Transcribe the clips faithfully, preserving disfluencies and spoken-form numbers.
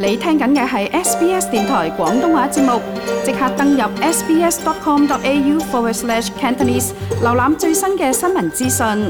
你聽緊嘅係 S B S 電台廣東話節目，即刻登入 sbs.com.au forward slash Cantonese， 瀏覽最新嘅新聞資訊。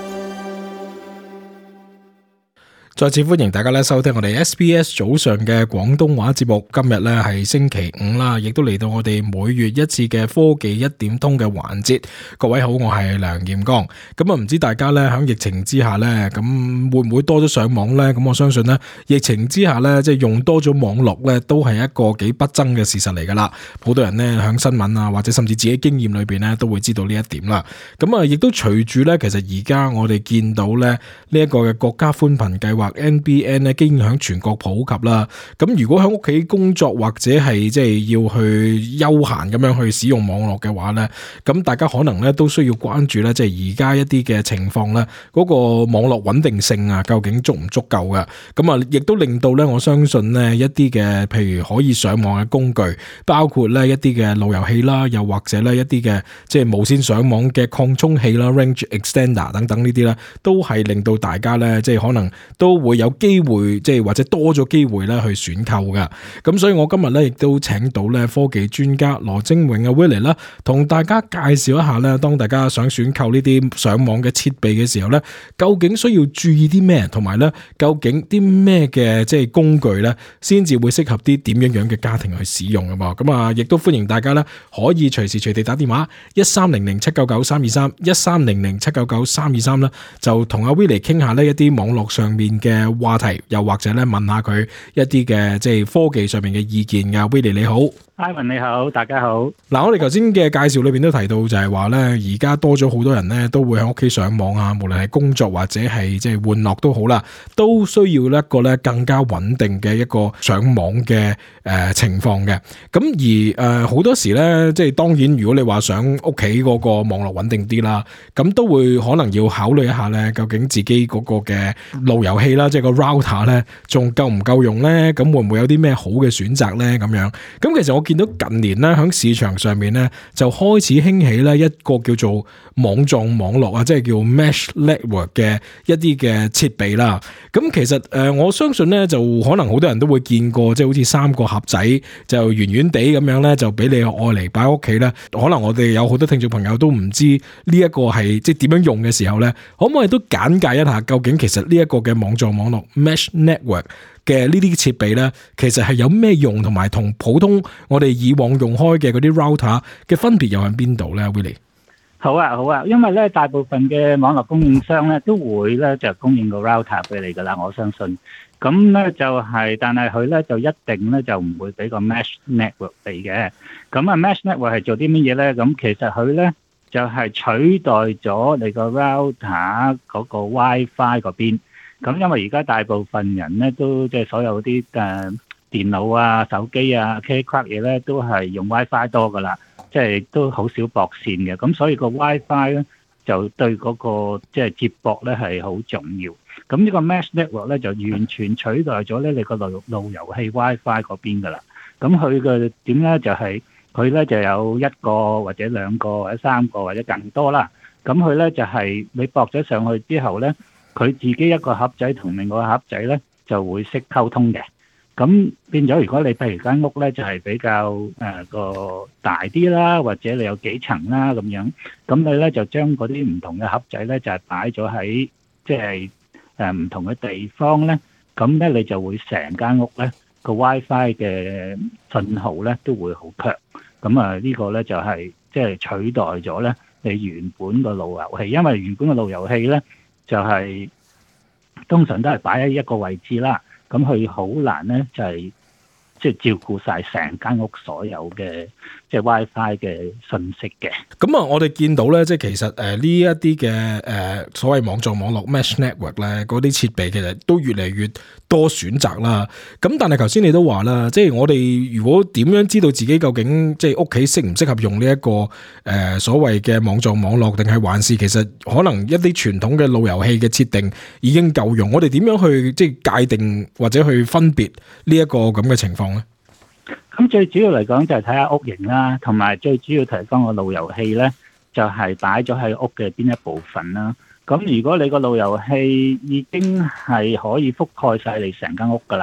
再次歡迎大家咧收聽我哋 S B S 早上嘅廣東話節目。今日咧係星期五啦，亦都嚟到我哋每月一次嘅科技一點通嘅環節。各位好，我係梁劍剛。咁啊，唔知大家咧喺疫情之下咧，咁會唔會多咗上網咧？咁我相信咧，疫情之下咧，即係用多咗網絡咧，都係一個幾不爭嘅事實嚟噶啦。好多人咧喺新聞啊，或者甚至自己經驗裏邊咧，都會知道呢一點啦。咁啊，亦都隨住咧，其實而家我哋見到咧呢一個嘅國家寬頻計劃。N B N 咧，經已響全國普及啦。咁如果喺屋企工作或者係即係要去休閒咁樣去使用網絡嘅話咧，咁大家可能咧都需要關注咧，即係而家一啲嘅情況咧，嗰個網絡穩定性啊，究竟足唔足夠嘅？咁啊，亦都令到咧，我相信咧一啲嘅，譬如可以上網嘅工具，包括咧一啲嘅路由器啦，又或者咧一啲嘅即係無線上網嘅擴充器啦 （range extender） 等等呢啲咧，都係令到大家咧，即係可能都會有機會，即係或者多咗機會咧去選購噶。咁所以我今日咧亦都請到咧科技專家羅精永嘅 Willie 啦，同大家介紹一下咧，當大家想選購呢啲上網嘅設備嘅時候咧，究竟需要注意啲咩，同埋咧究竟啲咩嘅即係工具咧，先至會適合啲點樣樣嘅家庭去使用噶噃。咁啊，亦都歡迎大家咧可以隨時隨地打電話一三零零七九九三二三一三零零七九九三二三啦，就同阿 Willie 傾下呢一啲網絡上面嘅話題，又或者咧問下佢一啲嘅即係科技上面嘅意見噶。Willie 你好。 Ivan 你好，大家好。 嗱，我哋頭先嘅介紹裏邊都提到就係話咧，而家多咗好多人咧都會喺屋企上網啊，無論係工作或者係即係玩樂都好啦，都需要一個咧更加穩定嘅一個上網嘅誒、呃、情況嘅。咁而誒好、呃、多時咧，即係當然如果你話想屋企嗰個網絡穩定啲啦，咁都會可能要考慮一下咧，究竟自己嗰個嘅路由器啦，即係個 router 咧，仲夠唔夠用咧？咁會唔會有啲咩好嘅選擇咧？咁樣，咁其實我見到近年咧喺市場上面咧就開始興起咧一個叫做網狀網絡啊，即係叫 Mesh Network 嘅一啲嘅設備啦。咁其實誒、呃、我相信咧就可能好多人都會見過，即係好似三個盒仔就圓圓地咁樣咧，就俾你愛嚟擺屋企咧。可能我哋有好多聽眾朋友都唔知呢一個係即係點樣用嘅時候咧，可唔可以都簡介一下究竟其實呢一個嘅網狀網絡 Mesh Network嘅呢啲設備咧，其實係有咩用，同埋同普通我哋以往用開嘅嗰啲 router 嘅分別又喺邊度咧 Willie？ 好啊好啊，因為咧大部分嘅網絡供應商咧都會咧就供應個 router 俾你噶啦，我相信。咁咧就係、是，但係佢咧就一定咧就唔會俾個 mesh network 俾嘅。咁啊 mesh network 係做啲乜嘢咧？咁其實佢咧就係、是、取代咗你個 router 嗰個 WiFi 嗰邊。咁因為而家大部分人咧都即係所有啲誒電腦啊、手機啊、K K 嘢咧都係用 WiFi 多噶啦，即係都好少駁線嘅。咁所以個 WiFi 咧就對嗰個即係接駁咧係好重要。咁呢個 Mesh Network 咧就完全取代咗咧你個路路由器 WiFi 嗰邊噶啦。咁佢嘅點咧就係佢咧就有一個或者兩個或者三個或者更多啦。咁佢咧就係你駁咗上去之後咧，佢自己一個盒仔同另外一個盒仔咧就會識溝通嘅。咁變咗，如果你譬如間屋咧就係比較誒個大啲啦，或者你有幾層啦咁樣，咁你咧就將嗰啲唔同嘅盒仔咧就係擺咗喺即係誒唔同嘅地方咧，咁咧你就會成間屋咧個 WiFi 嘅信號咧都會好強。咁啊呢個咧就係即係取代咗咧你原本個路由器，因為原本個路由器咧就係通常都係擺喺一個位置啦。咁佢好難咧，就係即係照顧晒成間屋所有嘅即係 WiFi 嘅信息嘅。 咁啊，我哋見到咧，即係其實誒呢一啲嘅誒所謂網狀網絡 Mesh Network 咧，嗰啲設備其實都越嚟越多選擇啦。咁但係頭先你都話啦，即係我哋如果點樣知道自己究竟即係屋企適唔適合用呢一個誒所謂嘅網狀網絡，定係還是其實可能一啲傳統嘅路由器嘅設定已經夠用？我哋點樣去即係界定或者去分別呢一個咁嘅情況咧？ 咁最主要嚟講就係睇下屋型啦，同埋最主要提供個路由器咧，就係擺咗喺屋嘅邊一部分啦。咁如果你個路由器已經係可以覆蓋晒你成間屋噶啦，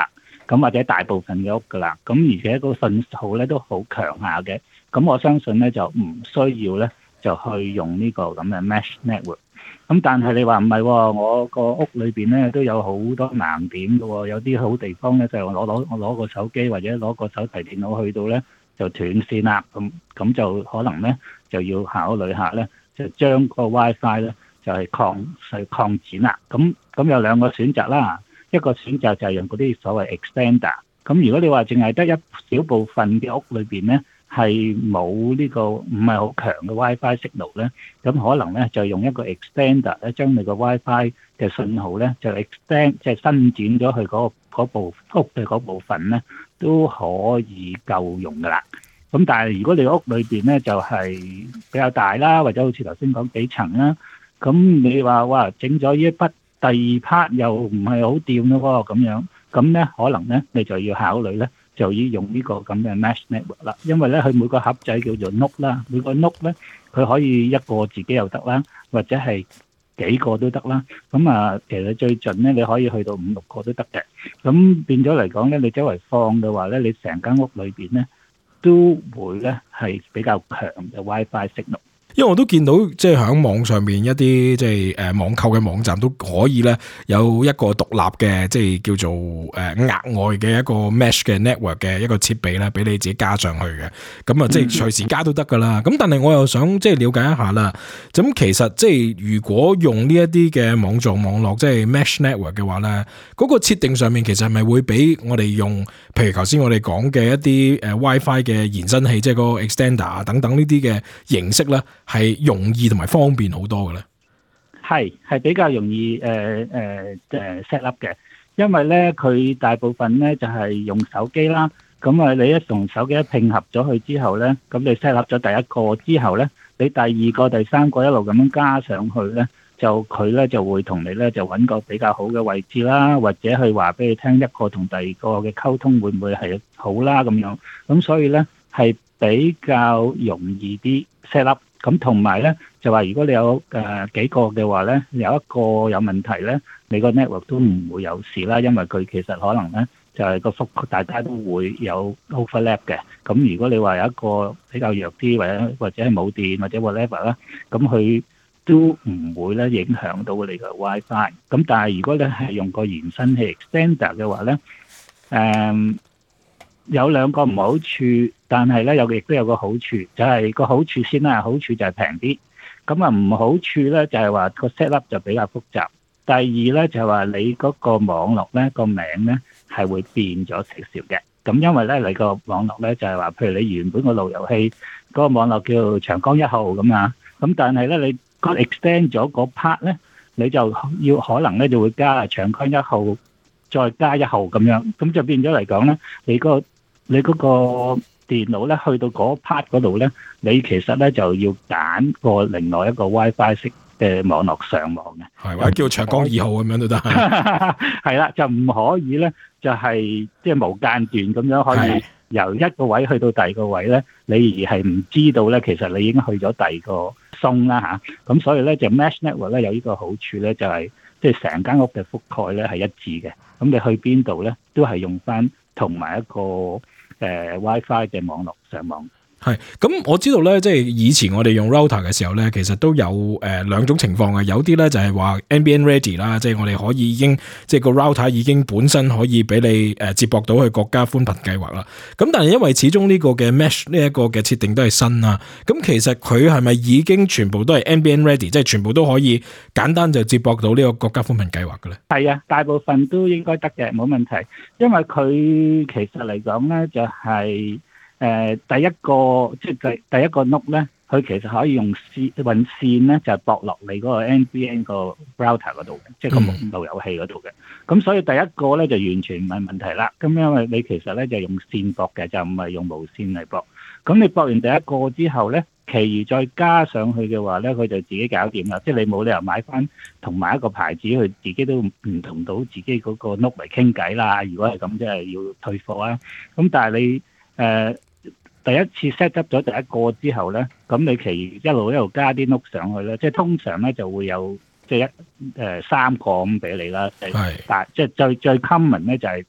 咁或者大部分嘅屋噶啦，咁而且個信號咧都好強下嘅，咁我相信咧就唔需要咧就去用呢個咁嘅 mesh network。咁但係你話唔係喎，我個屋裏邊咧都有好多盲點嘅喎，有啲好地方咧就係我攞攞我攞個手機或者攞個手提電腦去到咧就斷線啦，咁咁就可能咧就要考慮下咧，就將個 WiFi 咧就係擴細擴展啦。咁咁有兩個選擇啦，一個選擇就係用嗰啲所謂 extender。咁如果你話淨係得一小部分嘅屋裏邊咧，係冇呢個唔係好強嘅 WiFi signal 咧，咁可能咧就用一個 extender 咧，將你個 WiFi 嘅信號咧就 extend 即係伸展咗去嗰嗰部屋嘅嗰部分咧，都可以夠用噶啦。咁但係如果你屋裏邊咧就係比較大啦，或者好似頭先講幾層啦，咁你話哇整咗呢一筆第二 part 又唔係好掂咯喎，咁樣咁咧可能咧你就要考慮咧。就要用呢個咁嘅 mesh network 啦，因為咧佢每個盒仔叫做 node 啦，每個 node 咧佢可以一個自己又得啦，或者係幾個都得啦。咁啊，其實最盡咧你可以去到五六個都得嘅。咁變咗嚟講咧，你周圍放嘅話咧，你成間屋裏邊咧都會咧係比較強嘅 WiFi signal。 因為我都見到即係喺網上面一啲即係誒網購嘅網站都可以咧有一個獨立嘅即係叫做誒額外嘅一個 mesh 嘅 network 嘅一個設備咧，俾你自己加上去嘅。咁啊，即係隨時加都得噶啦。咁但係我又想即係了解一下啦。咁其實即係如果用呢一啲嘅網狀網絡即係 mesh network 嘅話咧，嗰個設定上面其實係咪會比我哋用譬如頭先我哋講嘅一啲誒 WiFi 嘅延伸器，即係嗰個 extender 啊等等呢啲嘅形式咧？係容易同埋方便好多嘅咧， 係係比較容易誒誒誒 set up 嘅，因為咧佢大部分咧就係用手機啦，咁啊你一同手機一拼合咗佢之後咧，咁你 set up 咗第一個之後咧，你第二個、第三個一路咁樣加上去咧，就佢咧就會同你咧就揾個比較好嘅位置啦，或者去話俾你聽一個同第二個嘅溝通會唔會係好啦咁樣，咁所以咧係比較容易啲 set up。咁同埋咧，就話如果你有誒、呃、幾個嘅話咧，有一個有問題咧，你個 network 都唔會有事啦，因為佢其實可能咧就係、是、個覆大家都會有 overlap 嘅。咁如果你話有一個比較弱啲，或者或者係冇電或者 whatever 啦，咁佢都唔會咧影響到你個 WiFi。咁但係如果你係用個延伸器 extender 嘅話咧，誒、嗯。有兩個唔好處，但係咧有亦都有個好處，就係、是、個好處先啦。好處就係平啲，咁啊唔好處咧就係話個 set up 就比較複雜。第二咧就係話你嗰個網絡咧個名咧係會變咗少少嘅。咁因為咧你個網絡咧就係話，譬如你原本個路由器嗰個網絡叫長江一號咁啊，咁但係咧你個 extend 咗嗰 part 咧，你就要可能咧就會加長江一號再加一號咁樣，咁就變咗嚟講咧，你個你嗰個電腦咧，去到嗰 part 嗰度咧，你其實咧就要揀個另外一個 WiFi 式嘅網絡上網嘅， 係或者叫長江二號咁樣都得。 係啦，就唔可以咧，就係即係無間斷咁樣可以由一個位去到第二個位咧，你而係唔知道咧，其實你已經去咗第二個松啦嚇。咁所以咧就 Mesh Network 咧有呢個好處咧，就係即係成間屋嘅覆蓋咧係一致嘅。咁你去邊度咧，都係用翻同埋一個。誒、呃、WiFi 嘅網絡上網係咁，我知道咧，即係以前我哋用 router 嘅時候咧，其實都有誒、呃、兩種情況嘅，有啲咧就係話 N B N ready 啦，即係我哋可以已經即係個 router 已經本身可以俾你誒接駁到去國家寬頻計劃啦。咁但係因為始終呢個嘅 mesh 呢一個嘅設定都係新啦，咁其實佢係咪已經全部都係 N B N ready，即係全部都可以簡單就接駁到呢個國家寬頻計劃嘅咧？係啊，大部分都應該得嘅，冇問題，因為佢其實嚟講咧就係、是。誒、呃、第一個即係第第一個 node 咧，佢其實可以用線運線咧，就係駁落你嗰個 N B N 個 router 嗰度嘅，即係個路由器嗰度嘅。咁、嗯、所以第一個咧就完全唔係問題啦。咁因為你其實咧就用線駁嘅，就唔係用無線嚟駁。咁你駁完第一個之後咧，其餘再加上去嘅話咧，佢就自己搞掂啦。即係你冇理由買翻同埋一個牌子，佢自己都唔同到自己嗰個 node 嚟傾偈啦。如果係咁，即係要退貨啊。咁但係你誒。呃第一次 set up 咗第一個之後咧，咁你其餘一路一路加啲 node 上去咧，即係通常咧就會有即係一誒三個咁俾你啦。係，但即係最最 common 咧就係即係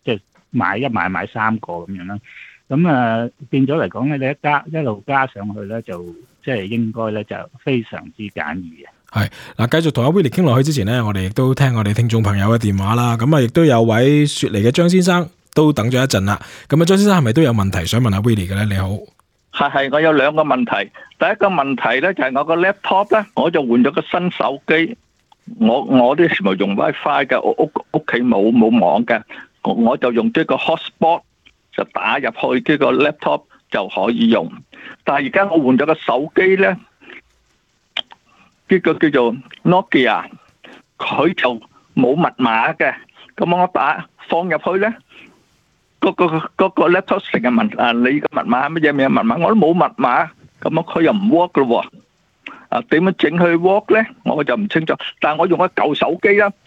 買一買買三個咁樣啦。咁啊變咗嚟講咧，你一加一路加上去咧，就即係應該咧就非常之簡易嘅。 係嗱，繼續同阿 Willie 傾落去之前呢，我哋亦都聽我哋聽眾朋友嘅電話啦。咁啊，亦都有位雪梨嘅張先生都等咗一陣啦。咁啊，張先生係咪都有問題想問阿 Willie 嘅咧？你好， 係係，我有兩個問題。第一個問題咧就係我個 laptop 咧，我就換咗個新手機。我我啲全部用 WiFi 嘅，我屋屋企冇冇網嘅，我就用呢個 hotspot 就打入去呢個 laptop 就可以用。但係而家我換咗個手機咧。呢個叫做 Nokia， 佢就冇密碼嘅，咁我打放入去咧，嗰個嗰個 laptop 成日問啊，你個密碼乜嘢咩密碼？我都冇密碼，咁啊佢又唔 work 咯喎，啊點樣整佢 work 咧？我就唔清楚。但係我用一舊手機啦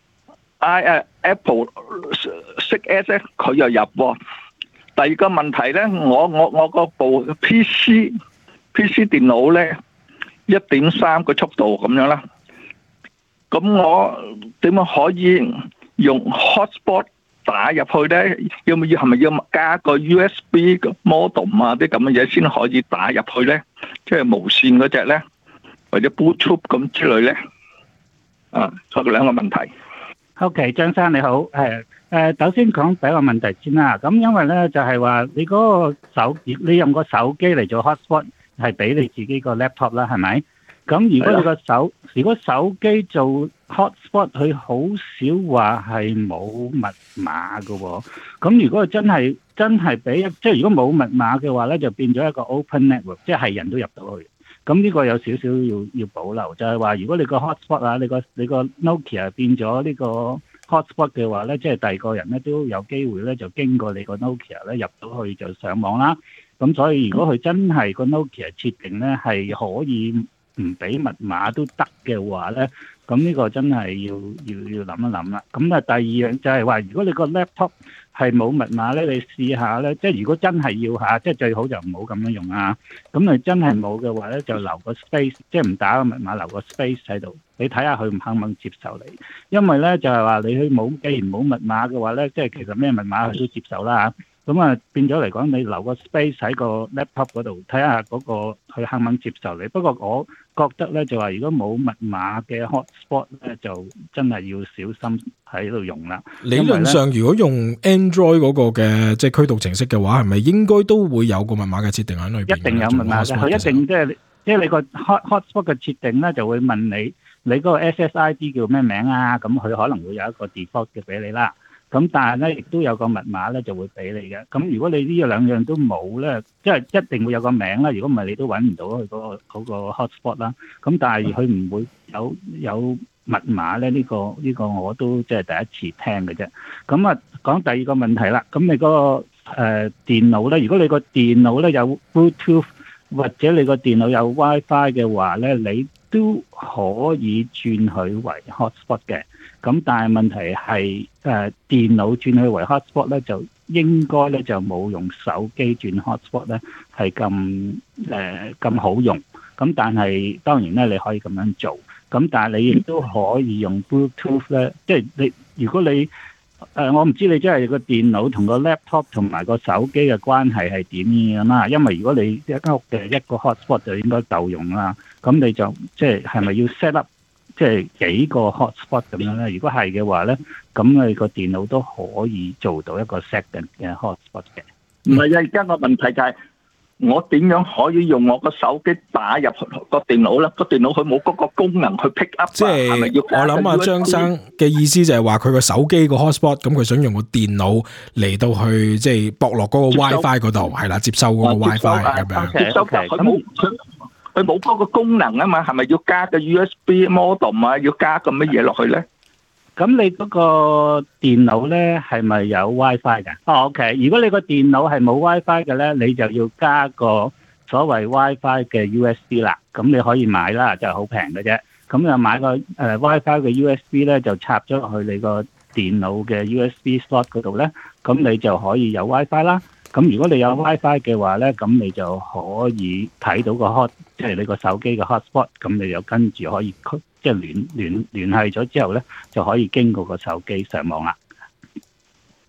，i 誒 Apple 六 S 咧，佢又入喎。第二個問題咧，我我我嗰部 P C P C 電腦咧。一點三個速度咁樣啦，咁我點樣可以用 hotspot 打入去咧？要唔要係咪要加個 U S B 嘅 modem 啊啲咁嘅嘢先可以打入去咧？即係無線嗰隻咧，或者 Bluetooth 咁之類咧？啊，有兩個問題。 OK， 張生你好，誒誒，首先講第一個問題先啦。咁因為咧就係話你嗰個手，你用個手機嚟做 hotspot。係俾你自己個 laptop 啦，係咪？咁如果你個手，如果手機做 hotspot，佢好少話係冇密碼㗎喎。咁如果真係真係俾，即係如果冇密碼嘅話咧，就變咗一個 open network，即係人都入到去。咁呢個有少少要要保留，就係話如果你個 hotspot 啊，你個你個 Nokia 變咗呢個 hotspot 嘅話咧，即係第二個人咧都有機會咧就經過你個 Nokia 咧入到去就上網啦。咁所以如果佢真係個 Nokia 設定咧係可以唔俾密碼都得嘅話咧，咁呢個真係要要要諗一諗啦。咁啊第二樣就係話，如果你個 laptop 係冇密碼咧，你試下咧，即係如果真係要下，即係最好就唔好咁樣用啊。咁你真係冇嘅話咧，就留個 space，即係唔打個密碼，留個 space 喺度，你睇下佢唔肯唔肯接受你。因為咧就係話你去冇，既然冇密碼嘅話咧，即係其實咩密碼佢都接受啦。咁啊，變咗嚟講，你留個 space 喺個 laptop 嗰度，睇下嗰個佢肯唔肯接受你。不過我覺得咧，就話如果冇密碼嘅 hotspot 咧，就真係要小心喺度用啦。 理論上，如果用 Android 嗰個嘅即係驅動程式嘅話，係咪應該都會有個密碼嘅設定喺裏邊？ 一定有密碼嘅，佢一定即係即係你個 hot hotspot 嘅設定咧，就會問你你嗰個 S S I D 叫咩名啊？咁佢可能會有一個 default 嘅俾你啦。咁但係咧，亦都有個密碼咧，就會俾你嘅。咁如果你呢兩樣都冇咧，即係一定會有個名啦。如果唔係，你都揾唔到佢嗰個嗰個 hotspot 啦。咁但係佢唔會有有密碼咧，呢個呢個我都即係第一次聽嘅啫。咁啊，講第二個問題啦。咁你嗰個誒電腦咧，如果你個電腦咧有 Bluetooth 或者你個電腦有 WiFi 嘅話咧，你都可以轉佢為 hotspot 嘅。咁但係問題係誒電腦轉去為 hotspot 咧，就應該咧就冇用手機轉 hotspot 咧係咁誒咁好用。咁但係當然咧你可以咁樣做。咁但係你亦都可以用 Bluetooth 咧，即係你如果你誒、呃、我唔知你即係個電腦同個 laptop 同埋個手機嘅關係係點樣啦。因為如果你一間屋嘅一個 hotspot 就應該夠用啦。咁你就即係係咪要 set up？即係幾個 hotspot 咁樣咧？如果係嘅話咧，咁你個電腦都可以做到一個 second 嘅 hotspot 嘅。 唔係啊，而家個問題就係我點樣可以用我個手機打入個電腦咧？個電腦佢冇嗰個功能去 pick up。即係我諗啊，張生嘅意思就係話佢個手機個 hotspot，咁佢想用個電腦嚟到去即係駁落嗰個 WiFi 嗰度，係啦，接收嗰個 WiFi 咁樣。 接收佢冇佢。佢冇嗰個功能啊嘛，係咪要加個 U S B modem 啊？要加個乜嘢落去咧？ 咁你嗰個電腦咧係咪有 WiFi 嘅？哦 ，OK。如果你個電腦係冇 WiFi 嘅咧，你就要加個所謂 WiFi 嘅 U S B 啦。咁你可以買啦，就係好平嘅啫。咁就買個誒 WiFi 嘅 U S B 咧，就插咗落去你個電腦嘅 U S B slot 嗰度咧，咁你就可以有 WiFi 啦。咁如果你有 WiFi 嘅話咧，咁你就可以睇到個 hot，即係你個手機嘅 hotspot，咁你就跟住可以即係聯聯聯繫咗之後咧，就可以經過個手機上網啦。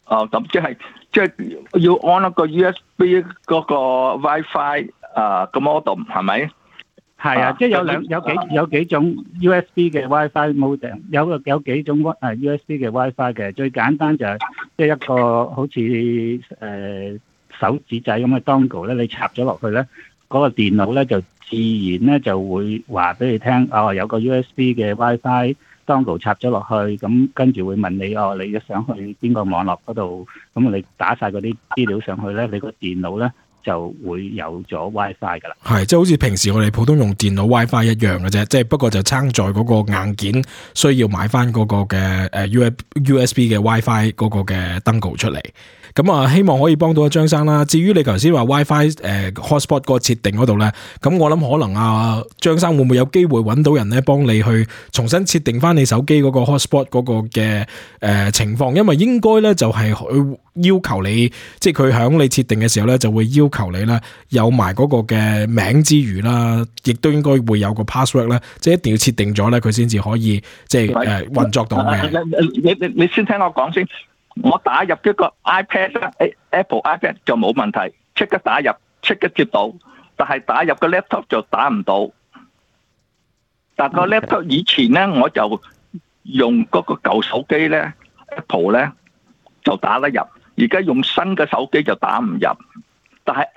哦，咁即係即係要安一個 U S B 嗰個 WiFi 啊個 modem 係咪？ 係啊，即係有兩有幾有幾種 U S B 嘅 WiFi modem，有有幾種誒 U S B 嘅 WiFi 嘅。最簡單就係即係一個好似誒、呃、手指仔咁嘅 dongle 咧，你插咗落去咧，嗰、那個電腦咧就自然咧就會話俾你聽，哦有個 U S B 嘅 WiFi dongle 插咗落去，咁跟住會問你哦，你想去邊個網絡嗰度？咁你打晒嗰啲資料上去咧，你個電腦咧就會有咗 WiFi 噶啦。 係，即係好似平時我哋普通用電腦 WiFi 一樣嘅啫，即係不過就撐在嗰個硬件需要買翻嗰個嘅誒 U S B 嘅 WiFi 嗰個嘅 dongle 出嚟。咁啊，希望可以幫到阿張生啦。至於你頭先話 WiFi 誒、呃、hotspot 個設定嗰度咧，咁我諗可能啊張生會唔會有機會揾到人咧幫你去重新設定翻你手機嗰個 hotspot 嗰個嘅誒、呃、情況，因為應該咧就係佢要求你，即係佢響你設定嘅時候咧就會要求你咧有埋嗰個嘅名之餘啦，亦都應該會有個 password 咧，即係一定要設定咗咧佢先至可以即係誒運作到嘅。 你你你先聽我講先。我打入一個 iPad，Apple iPad 就冇問題，即刻打入，即刻接到。但係打入個 laptop 就打唔到。但個 laptop 以前咧，我就用嗰個舊手機咧 ，Apple 咧就打得入。而家用新嘅手機就打唔入。但係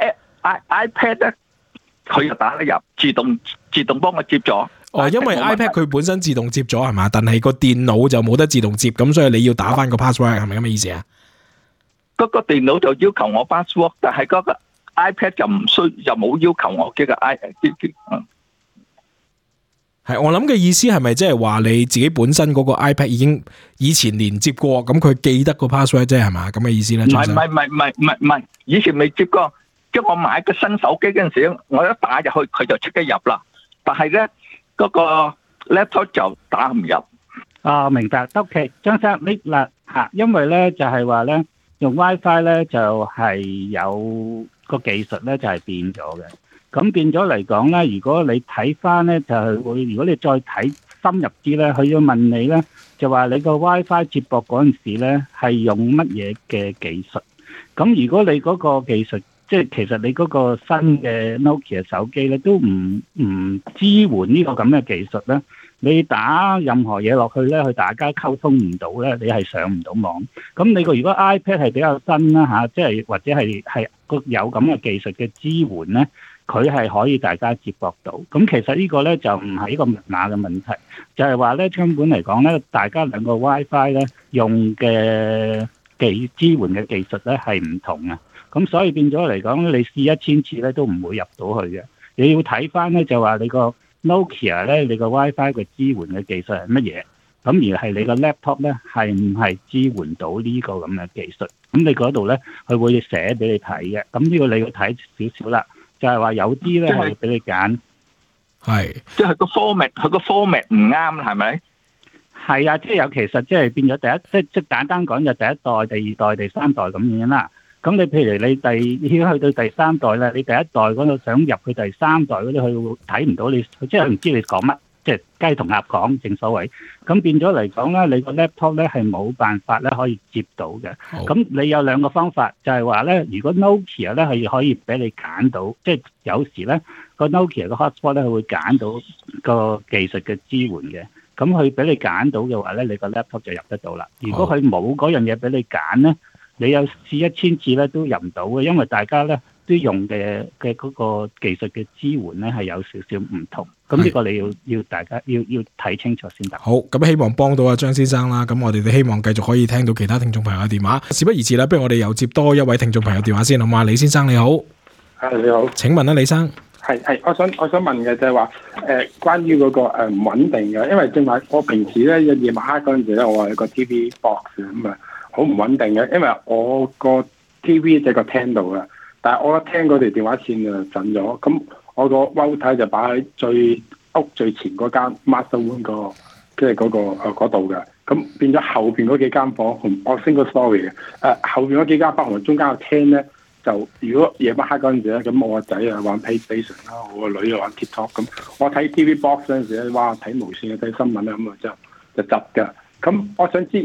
iPad 咧，佢又打得入，自動自動幫我接咗。 哦，因為 iPad 佢本身自動接咗係嘛，但係個電腦就冇得自動接，咁所以你要打翻個 password 係咪咁嘅意思啊？ 嗰個電腦就要求我 password， 但係嗰個 iPad 就唔需就冇要求我嘅個 i 嗯。 係我諗嘅意思係咪即係話你自己本身嗰個 iPad 已經以前連接過，咁佢記得個 password 啫係嘛？咁嘅意思咧？唔係唔係唔係唔係唔係唔係，以前未接過，即係我買個新手機嗰陣時，我一打入去佢就即刻入啦，但係咧。嗰個 laptop 就打唔入。 啊，明白。OK，張生，呢嗱嚇，因為咧就係話咧用 WiFi 咧就係有個技術咧就係變咗嘅。咁變咗嚟講咧，如果你睇翻咧就係會，如果你再睇深入啲咧，佢要問你咧就話你個 WiFi 接駁嗰陣時咧係用乜嘢嘅技術？咁如果你嗰個技術，即係其實你嗰個新嘅 Nokia 手機咧，都唔唔支援呢個咁嘅技術咧。你打任何嘢落去咧，佢大家溝通唔到咧，你係上唔到網。咁你個如果 iPad 係比較新啦嚇，即係或者係係個有咁嘅技術嘅支援咧，佢係可以大家接駁到。咁其實呢個咧就唔係一個密碼嘅問題，就係話咧根本嚟講咧，大家兩個 WiFi 咧用嘅技支援嘅技術咧係唔同啊。咁所以變咗嚟講，你試一千次咧都唔會入到去嘅。你要睇翻咧，就話你個 Nokia 咧，你個 WiFi 嘅支援嘅技術係乜嘢？咁而係你個 laptop 咧係唔係支援到呢個咁嘅技術？咁你嗰度咧，佢會寫俾你睇嘅。咁呢個你要睇少少啦，就係話有啲咧係俾你揀， 係即係個 format，佢個 format 唔啱，係咪？ 係啊，即係有其實即係變咗第一，即即簡單講就第一代、第二代、第三代咁樣啦。咁你譬如你第已經去到第三代咧，你第一代嗰度想入去第三代嗰啲，佢睇唔到你，即係唔知你講乜，即係雞同鴨講，正所謂。咁變咗嚟講咧，你個 laptop 咧係冇辦法咧可以接到嘅。咁你有兩個方法，就係話咧，如果 Nokia 咧係可以俾你揀到，即係有時咧個 Nokia 個 hotspot 咧佢會揀到個技術嘅支援嘅。咁佢俾你揀到嘅話咧，你個 laptop 就入得到啦。如果佢冇嗰樣嘢俾你揀咧，你有試一千次咧都入唔到嘅，因為大家咧都用嘅嘅嗰個技術嘅支援咧係有少少唔同。咁呢個你要要大家要要睇清楚先得。 好，咁希望幫到阿張先生啦。咁我哋都希望繼續可以聽到其他聽眾朋友嘅電話。事不宜遲啦，不如我哋又接多一位聽眾朋友電話先，好嘛？李先生你好， 係你好。請問咧，李生係係，我想我想問嘅就係話誒，關於嗰個誒唔穩定嘅，因為正話我平時咧夜晚黑嗰陣時咧，我話有個 T V box 咁啊。好唔穩定嘅，因為我個 T V 就個廳度啦，但係我一廳嗰條電話線就震咗，咁我個 router 就擺喺最屋最前嗰間 master room 個，即係嗰個誒嗰度嘅，咁變咗後邊嗰幾間房，我 single story 嘅，誒後邊嗰幾間房同中間個廳咧，就如果夜晚黑嗰陣時咧，咁我個仔啊玩 PlayStation 啦，我個女啊玩 TikTok，咁我睇 T V box 嗰陣時咧，哇睇無線啊睇新聞啊咁啊，就就窒㗎，咁我想知。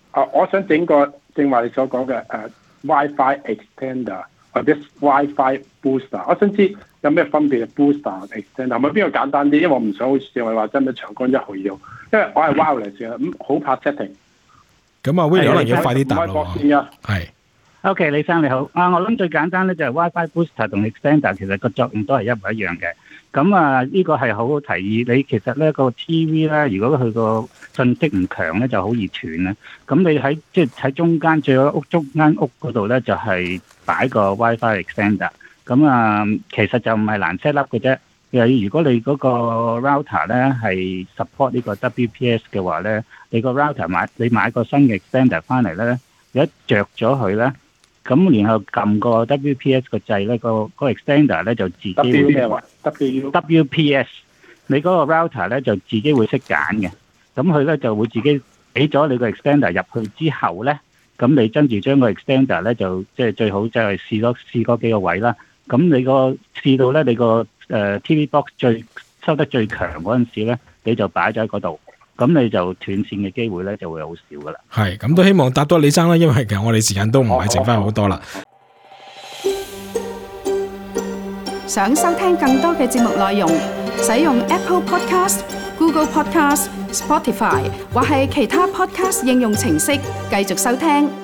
啊，我想整個正話你所講嘅誒 WiFi extender 或者 WiFi booster， 我想知有咩分別 booster extender， 係咪邊個簡單啲？因為我唔想好似我話真係長江一號要，因為我係 wireless 嘅，咁好怕 setting。 咁啊 Willie 可能要快啲答咯喎。係。 OK， 李生你好。啊，我諗最簡單咧就係 WiFi booster 同 extender 其實個作用都係一模一樣嘅。咁啊，呢個係好好提議。你其實咧個 T V 咧，如果佢個信息唔強咧，就好易斷啦。咁你喺即係喺中間最好屋中間屋嗰度咧，就係擺個 WiFi extender。咁啊，其實就唔係難 set up 嘅啫。如果你嗰個 router 咧係 support 呢個 W P S 嘅話咧，你個 router 買你買個新嘅 extender 翻嚟咧，一着咗佢咧。咁然後撳個 W P S 個掣咧，個個 extender 咧就自己會 W P S， 你嗰個 router 咧就自己會識揀嘅。咁佢咧就會自己俾咗你個 extender 入去之後咧，咁你跟住將個 extender 咧就即係最好就係試多試嗰幾個位啦。咁你個試到咧，你個誒 T V box 最收得最強嗰陣時咧，你就擺咗喺嗰度。咁你就斷線嘅機會咧就會好少噶啦。係，咁都希望答到李生啦，因為其實我哋時間都唔係剩翻好多啦。 想收聽更多嘅節目內容，使用 Apple Podcast、Google Podcast、Spotify 或係其他 Podcast 應用程式繼續收聽。